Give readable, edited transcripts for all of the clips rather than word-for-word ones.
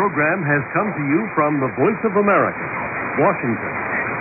program has come to you from the Voice of America, Washington.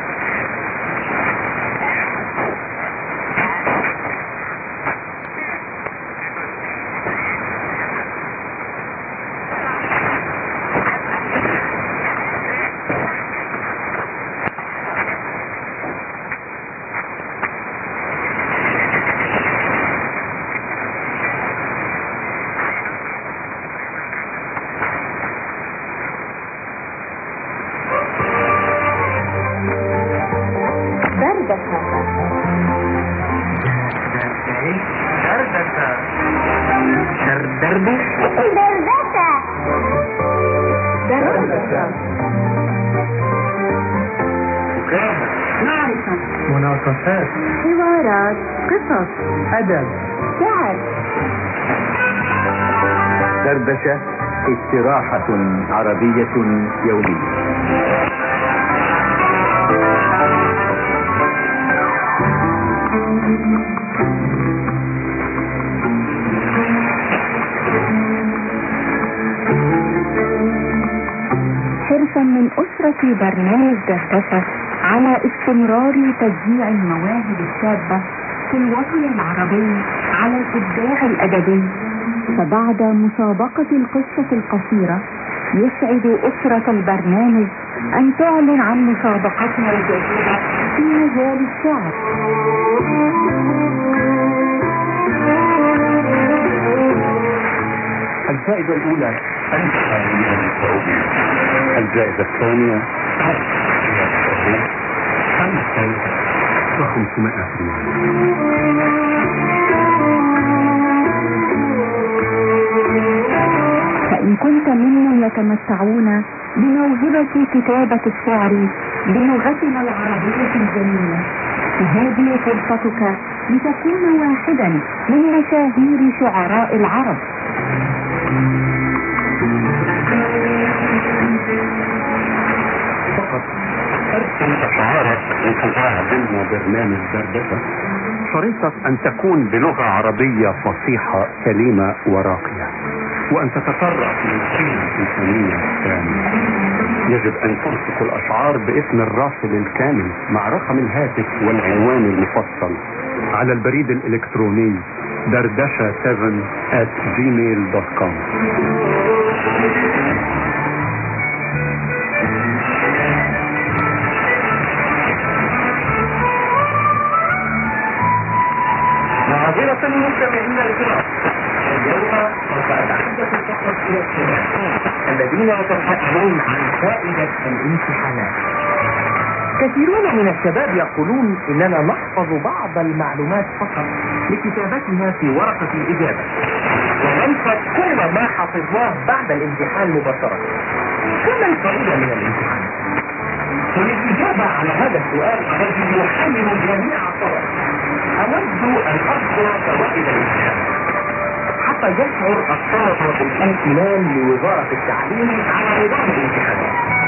مناقشات، حوارات، قصص، أدب، شعر. دردشة، استراحة عربية يومية. حرصا من أسرة برنامج دردشة على استمرار تشجيع المواهب الشابة في الوطن العربي على الإبداع الأدبي، فبعد مسابقة القصة القصيرة يسعد أسرة البرنامج أن تعلن عن مسابقتنا الجديدة في مجال الشعر. الجائزة الأولى 1000 ريال سعودي. الجائزة الثانية 500 ريال. فإن كنت ممن يتمتعون بموهبة كتابة الشعر بلغتنا العربية الجميلة، فهذه فرصتك لتكون واحدا من مشاهير شعراء العرب. فقط ارسل أشعارك وتقاها ضمن برنامج دردشة. شريطة أن تكون بلغة عربية فصيحة سليمة وراقية، وأن تتطرق للقيمة الفنية الكاملة. يجب أن ترسل الأشعار باسم الراسل الكامل مع رقم الهاتف والعنوان المفصل على البريد الإلكتروني dardasha7@gmail.com. معذرة المستمعين الكرام، اليوم سوف أتحدث فقط إلى الشباب الذين يتساءلون عن فائدة الامتحانات. كثيرون من الشباب يقولون إننا نحفظ بعض المعلومات فقط لكتابتها في ورقة الإجابة، وننسى كل ما حفظناه بعد الامتحان مباشرة. كم الفائدة من الامتحان؟ وللإجابة على هذا السؤال الذي يحمل جميع الطلبة، أود أن أذكر فوائد الامتحان حتى يشعر الطلبة بالامتنان لوزارة التعليم على نظام الامتحانات.